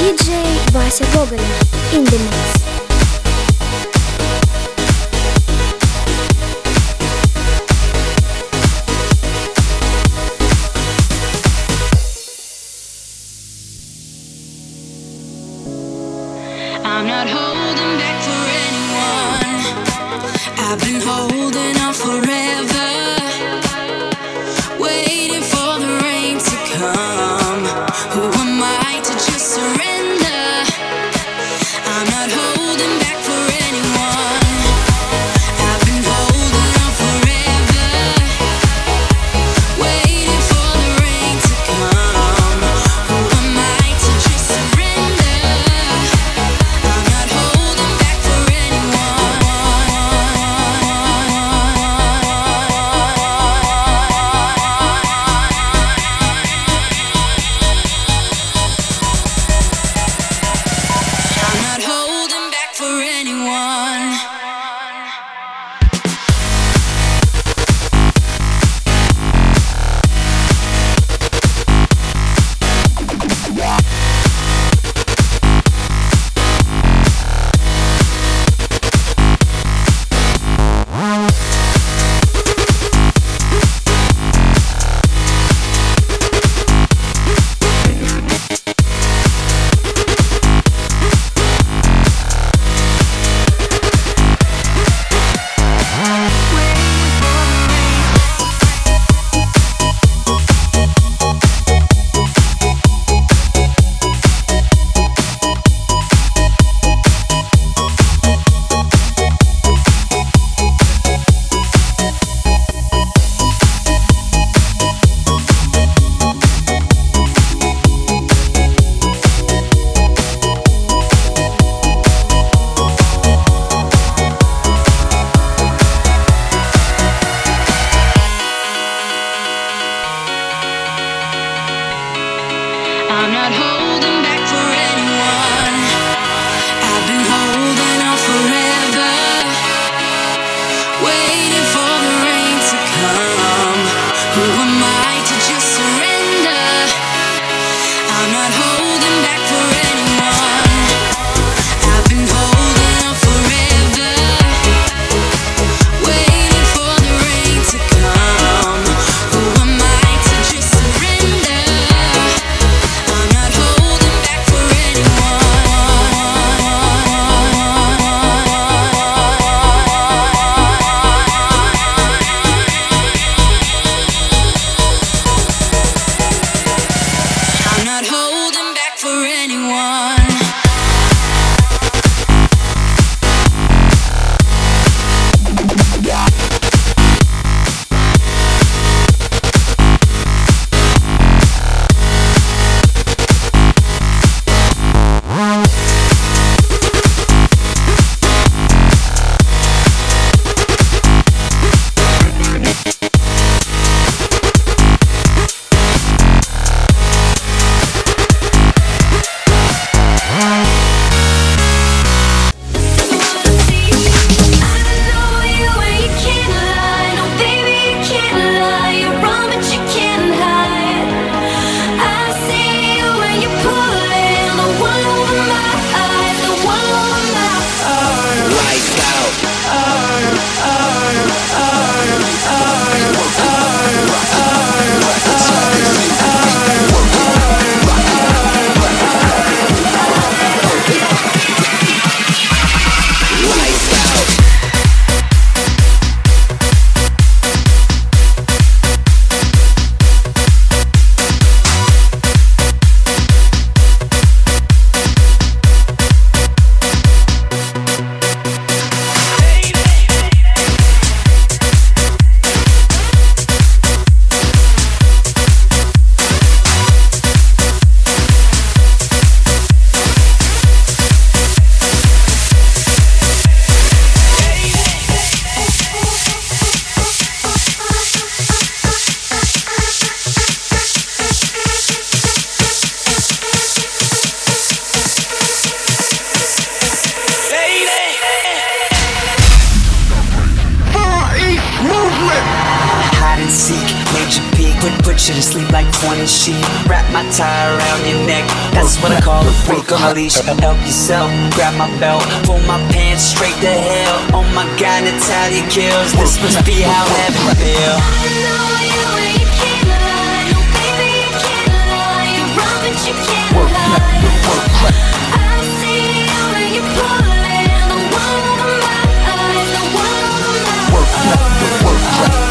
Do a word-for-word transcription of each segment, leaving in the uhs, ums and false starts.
ди джей Вася Гоголев in the mix. I'm not holding back for anyone. I've been holding on forever, waiting for the rain to come. Who am I to just surrender? I'm not holding back for anyone. I've been holding on forever, waiting for the rain to come. Who am I to just surrender? I'm not holding back for anyone. I'm not holding back for anyone. I'm not holding back for anyone. I've been holding on forever, waiting for the rain to come. Who am I to just surrender? I'm not holding back for anyone. I've been holding on forever, waiting for the rain to come. Who am I to just surrender? I'm not holding back. you to sleep like twenty sheep. Wrap my tie around your neck, that's what I call a freak on a leash. Help yourself, grab my belt, pull my pants straight to hell. Oh my God, Natalia kills, this must be how heaven feel. I know you and you can't lie. No baby, you can't lie. You're wrong but you can't lie. I see you and you're pulling the one over my eyes, the one over my eyes.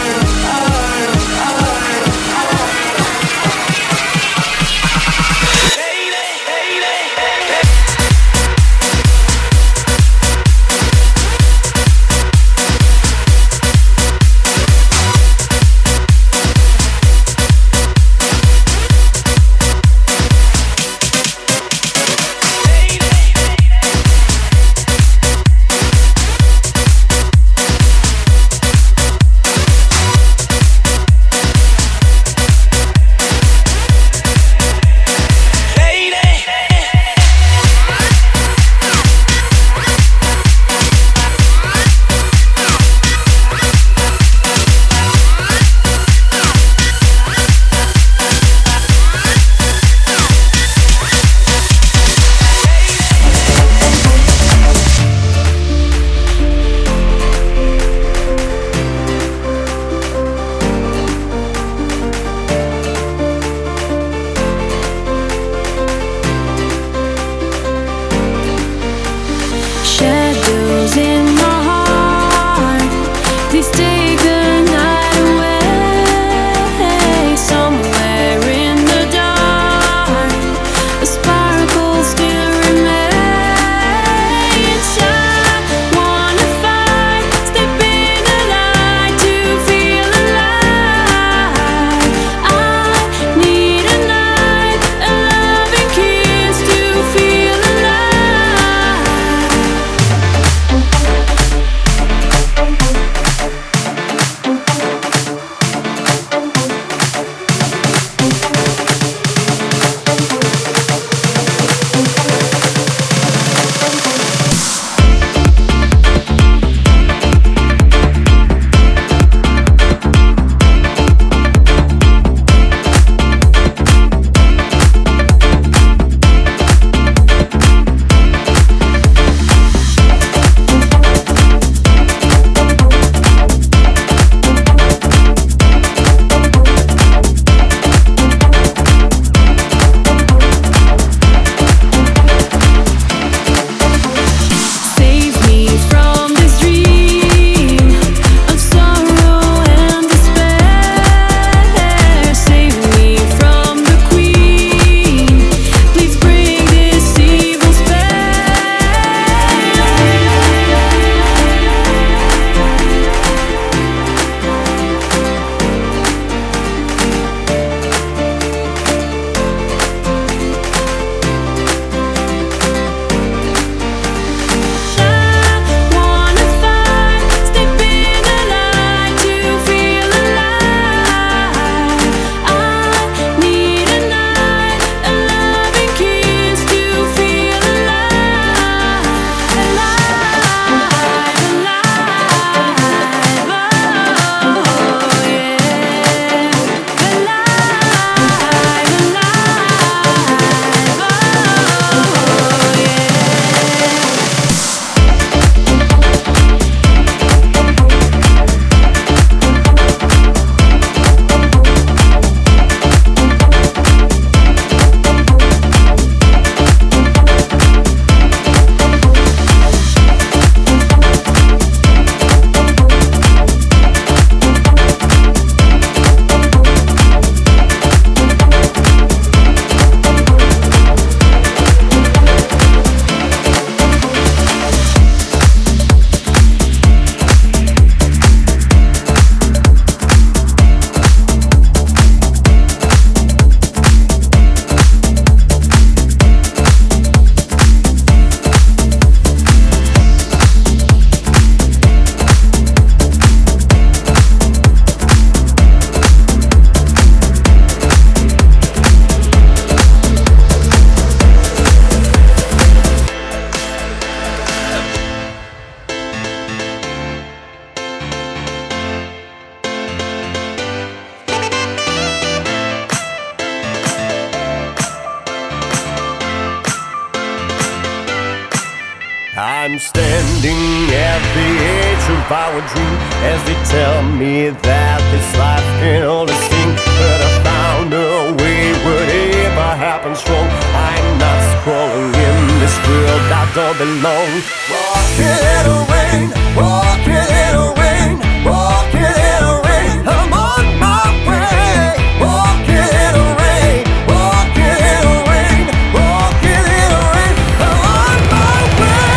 I'm standing at the edge of our dream as they tell me that this life can only sting. But I found a way, whatever happens wrong, I'm not crawling in this world I don't belong. Walking in the rain, walking in the rain, walking in the rain, I'm on my way. Walking in the rain, walking in the rain, walking in the rain, I'm on my way.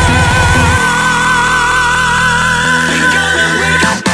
We're gonna wake up.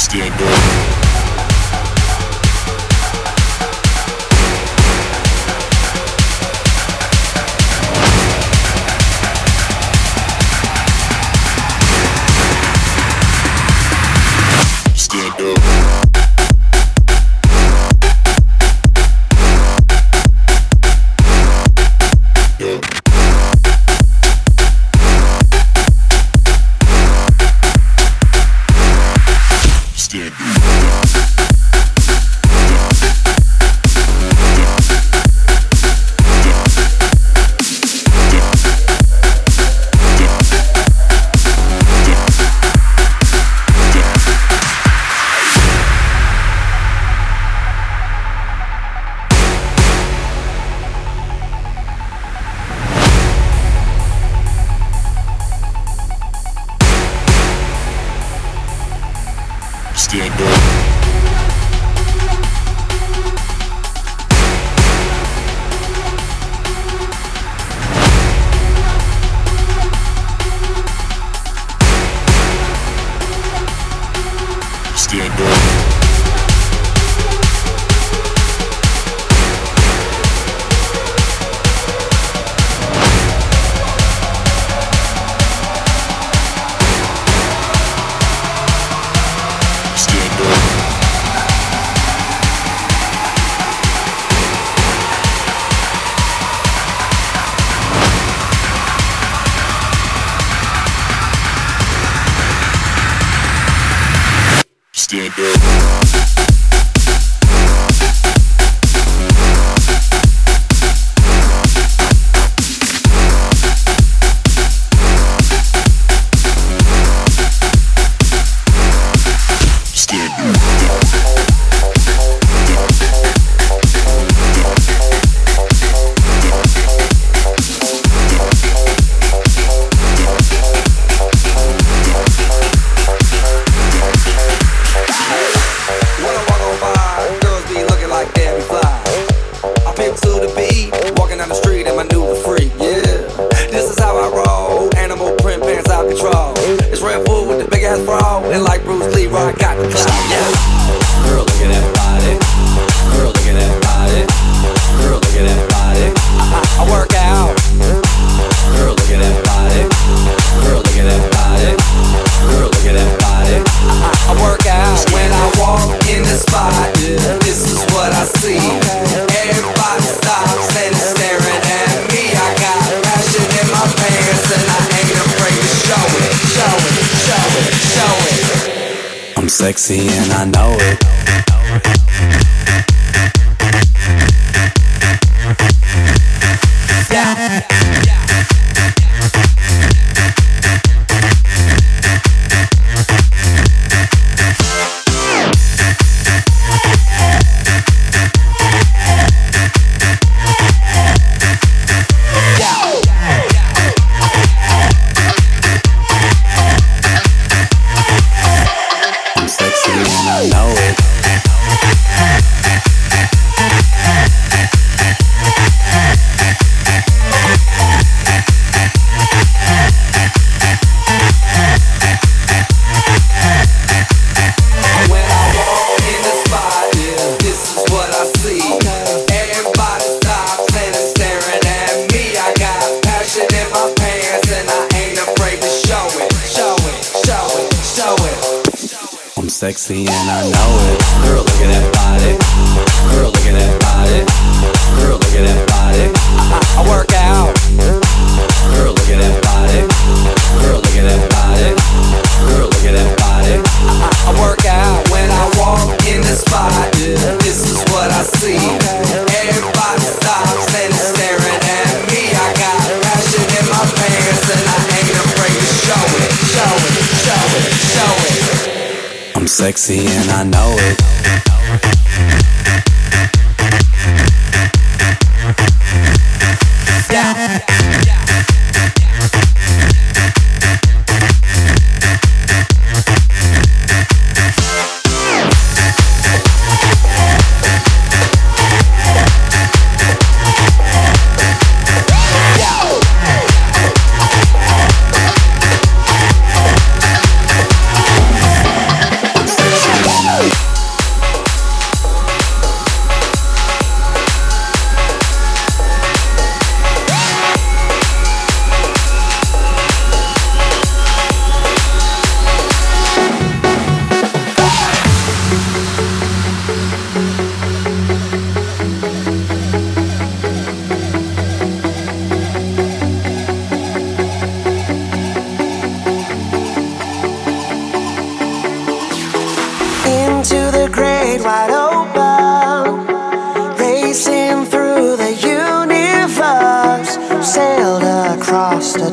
Stand up. Stand up. Stand up. Stand up. Stand up. And like Bruce Lee, I got the clout, yeah. Girl, look at that body. Girl, look at that body. Girl, look at that body. I, I, I work out. Girl, look at that body. Girl, look at that body. Girl, look at that body. I, I, I work out. When I walk in the spot, this is what I see. Everybody stops and is staring at me. I got passion in my pants and I ain't afraid to show it, show it, show it, show it. I'm sexy and I know it. Yeah. Sexy and I know it. Girl, look at that body. Girl, look at that body. Girl, look at that body. I, I, I work out. Girl, look at that body. Girl, look at that body. Girl, look at that body. I, I, I work out. When I walk in the spot, this is what I see. Everybody stops and is staring at me. I got passion in my pants and I ain't afraid to show it, show it, show it, show it. I'm sexy and I know it. Yeah.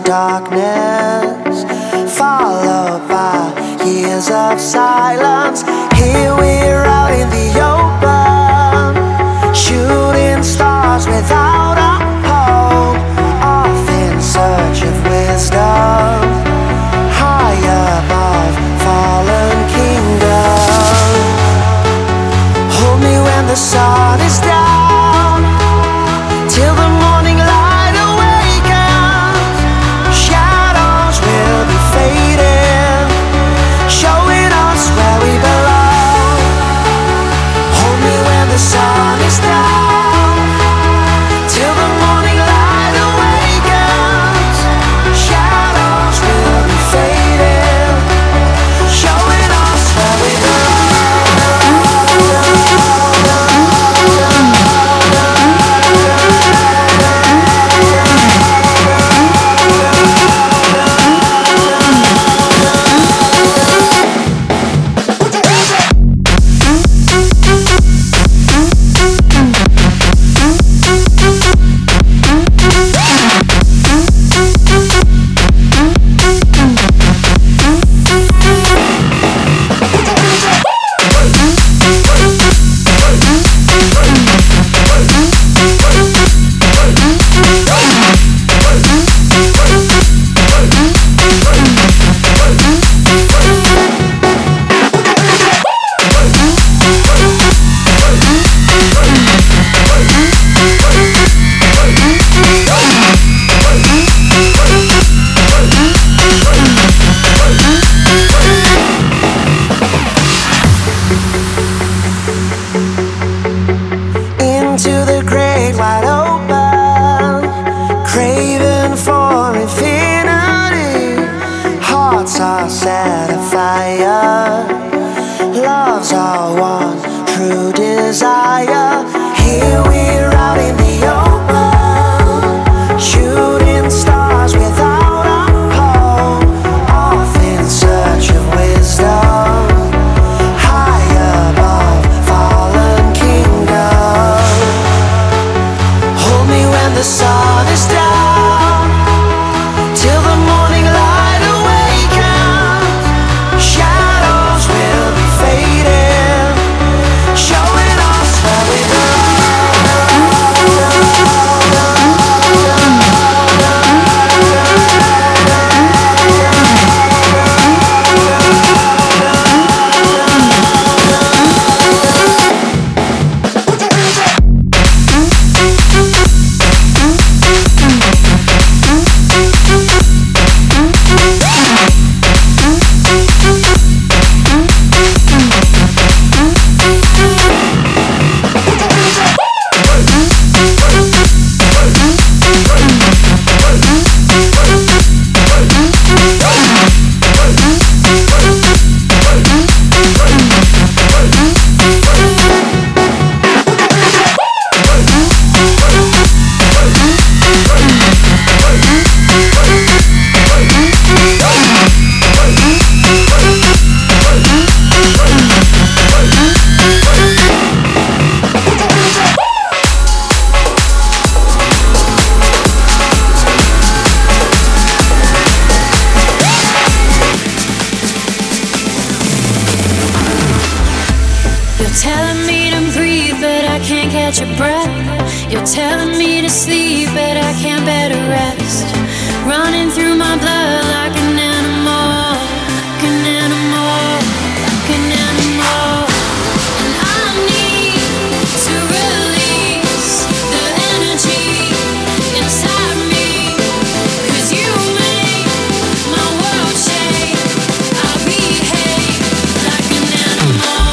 darkness, followed by years of silence. Here we're out in the open, shooting stars without a hope, off in search of wisdom, high above fallen kingdom. Hold me when the sun is down, till the morning light awakens. Shadows will be fading, showing us where we belong. Hold me when the sun is down, till the morning light awakens. Shadows will be fading, showing us where we belong. Into the great wide open, craving for infinity. Hearts are set afire, love's our one true desire. Here we're out in the open, shooting stars without a hope, off in search of wisdom, high above fallen kingdom. Hold me when the sun is down, till the morning light awakens. Shadows will be fading, showing us where we telling me to breathe, but I can't catch a breath. You're telling me to sleep, but I can't bear to rest. Running through my blood like an animal, like an animal, like an animal. And I need to release the energy inside me, 'cause you make my world shake. I behave like an animal.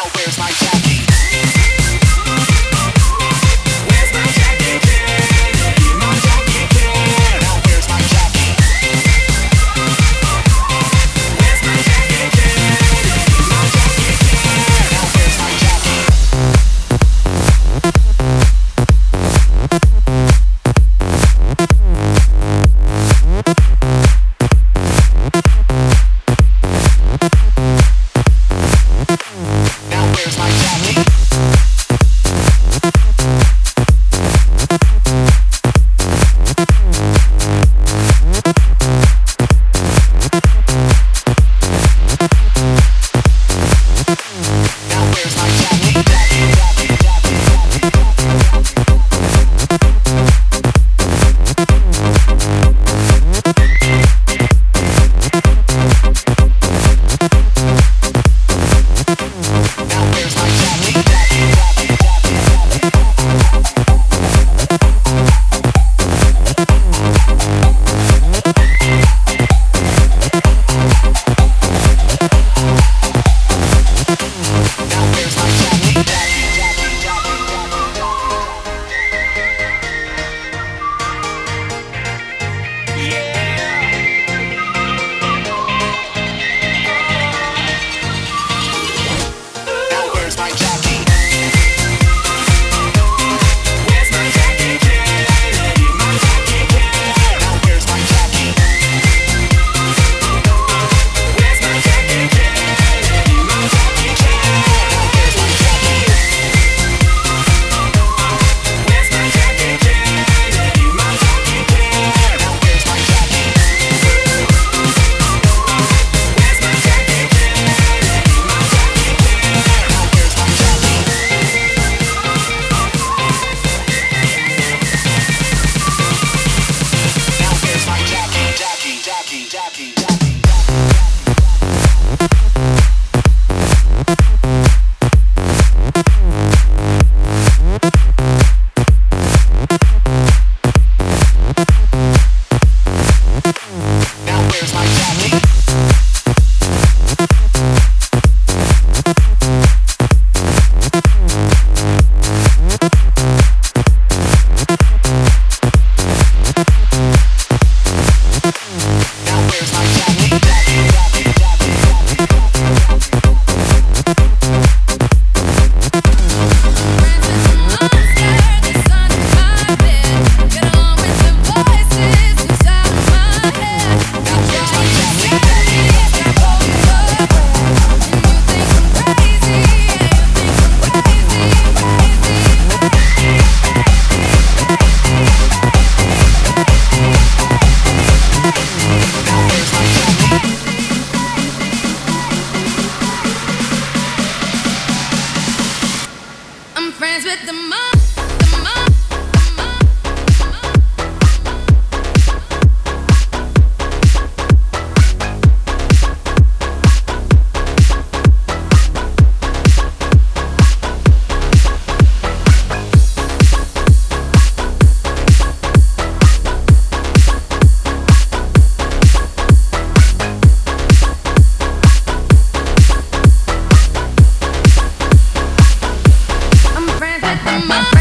I'm friends with the mom.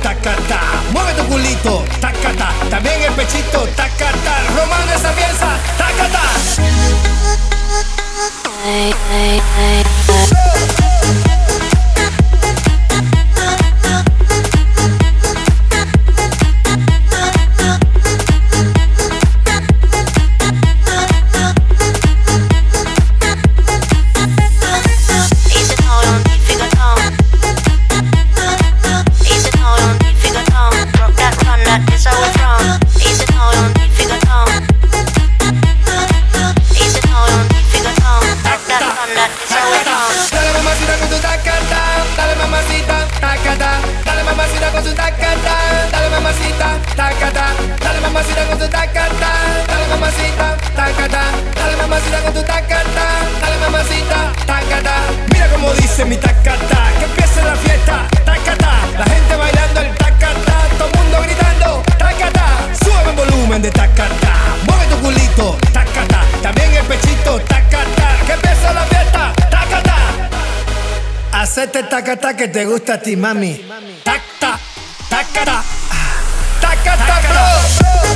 tacata. Mueve tu culito, tacata. También el pechito, tacata. Romano esa pieza, tacata. Ay, ay, ay. Mira como dice mi tacata, que empiece la fiesta, tacata. La gente bailando el tacata, todo el mundo gritando, tacata. Sube el volumen de tacata, mueve tu culito, tacata. También el pechito, tacata, que empiece la fiesta, tacata. Hacete tacata que te gusta a ti, mami. Tacata, tacata, tacata, bro.